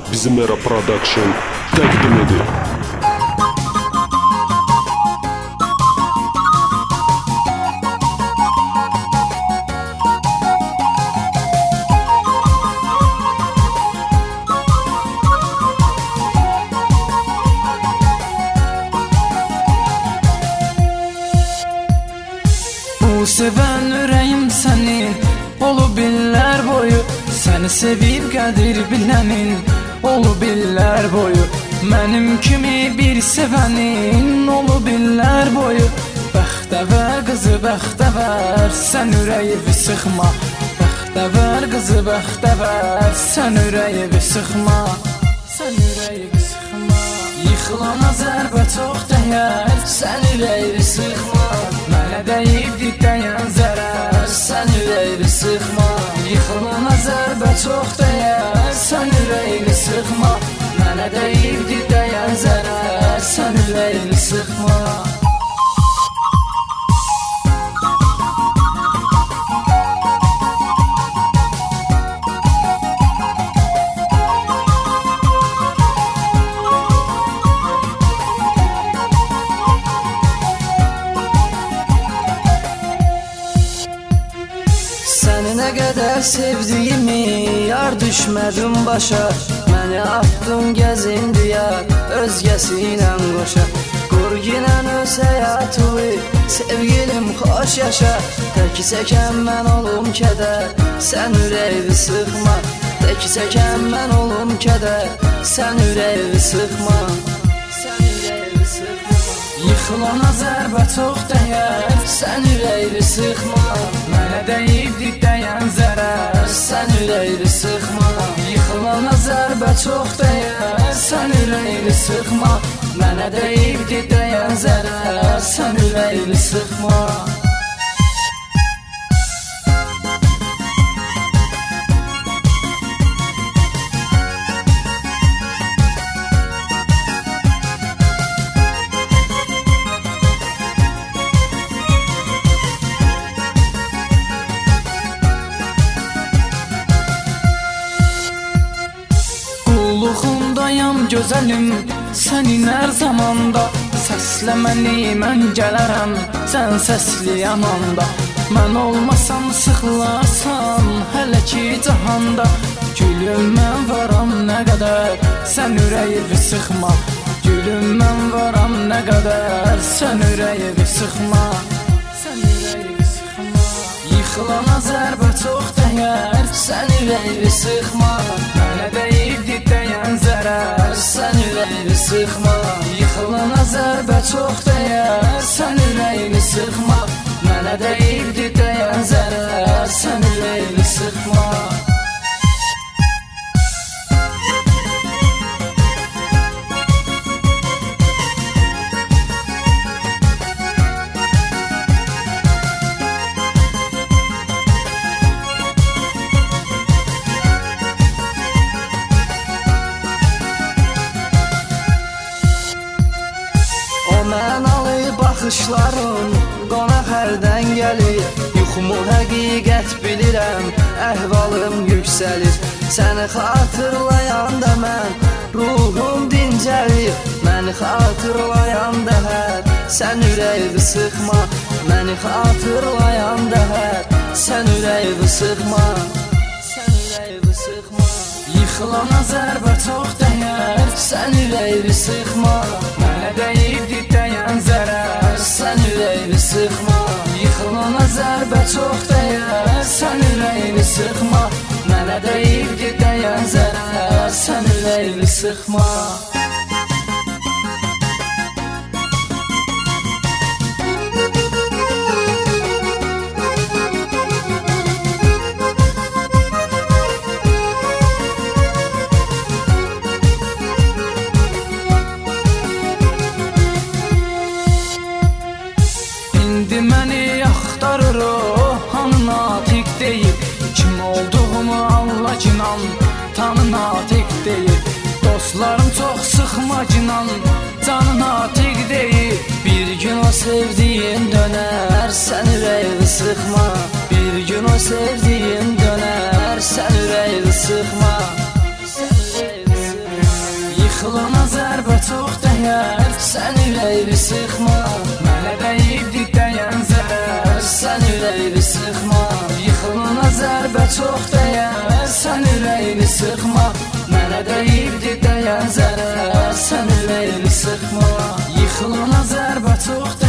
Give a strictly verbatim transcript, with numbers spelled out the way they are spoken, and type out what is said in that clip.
Bizim Era Production təqdim edir. Seven ürəyim sənin olub illər boyu, səni sevib qədir bilənin olub illər boyu. Mənim kimi bir sevənin olub illər boyu. Bəxtəvər qızı bəxtəvər, sən ürəyimi sıxma. Bəxtəvər qızı bəxtəvər, sən ürəyimi sıxma. Sən ürəyimi sıxma. Yıxılana zərbə çox dəyər, sən ürəyimi sıxma. Mənə dəyibdi dəyən zərər, sən ürəyimi sıxma. Yıxılana zərbə çox dəyər, sən ürəyimi sıxma. Mənə dəyibdi dəyən zərər, sən ürəyimi sıxma. Nə qədər sevdiyimi yar düşmədim başa. Məni atdın gəzindiyə özgəsi ilə qoşa. Qur ginən öz həyatı, sevgilim xoş yaşa. Tək çəkən mən olum kədər, sən ürəyimi sıxma. Tək çəkən mən olum kədər, sən ürəyimi sıxma. Sən ürəyimi sıxma. Yıxılana zərbə çox dəyər, sən ürəyimi sıxma. Mənə dəyibdi dəyən zərər, sən ürəyimi sıxma. Yıxılana zərbə çox dəyər, sən ürəyimi sıxma. Mənə dəyibdi dəyən zərər, sən ürəyimi sıxma. Qulluğundayam gözəlim, sənin hər zamanda. Səslə məni, mən gələrəm, sən səsliyəm anda. Mən olmasam sıxılarsan, hələ ki cahanda. Gülüm mən varam nə qədər, sən ürəyimi sıxma. Gülüm mən varam nə qədər, sən ürəyimi sıxma. Sən ürəyimi sıxma. Yıxılana zərbə çox dəyər, sən ürəyimi sıxma. Mənə dəyibdi dəyən zərər, sən ürəyimi sıxma. Yıxılana zərbə çox dəyər, sən ürəyimi sıxma. Mənə dəyibdi dəyən zərər, sən ürəyimi sıxma. Mənalı baxışların qonaq hərdən gəlir. Yuxumu həqiqət bilirəm, əhvalım yüksəlir. Səni xatırlayanda mən ruhum dincəlir. Məni xatırlayanda hər, sən ürəyimi sıxma. Məni xatırlayanda hər, sən ürəyimi sıxma. Sən ürəyimi sıxma. Yıxılana zərbə çox dəyər, sən ürəyimi sıxma. Mənə dəyibdi dəyən zərər, sən ürəyimi sıxma. Yıxılana zərbə çox dəyər, sən ürəyimi sıxma. Mənə dəyibdi dəyən zərər, sən ürəyimi sıxma. İndi məni axtarır o, hanı natiq deyil. Kim olduğumu Allah cinan, tanı natiq deyil. Dostlarım çox sıxma cinan, canı natiq deyil. Bir gün o sevdiyin dönər, sən ürəyini sıxma. Bir gün o sevdiyin dönər, sən ürəyini sıxma. Sən ürəyini sıxma. Yıxılana zərbə çox dəyər, sən ürəyini sıxma. Mənə dəyibdi dəyən zərər, sən ürəyini sıxma. Yıxılana zərbə çox dəyər, sən ürəyini sıxma. Mənə dəyibdi dəyən zərər, sən ürəyini sıxma. Yıxılana zərbə çox dəyər.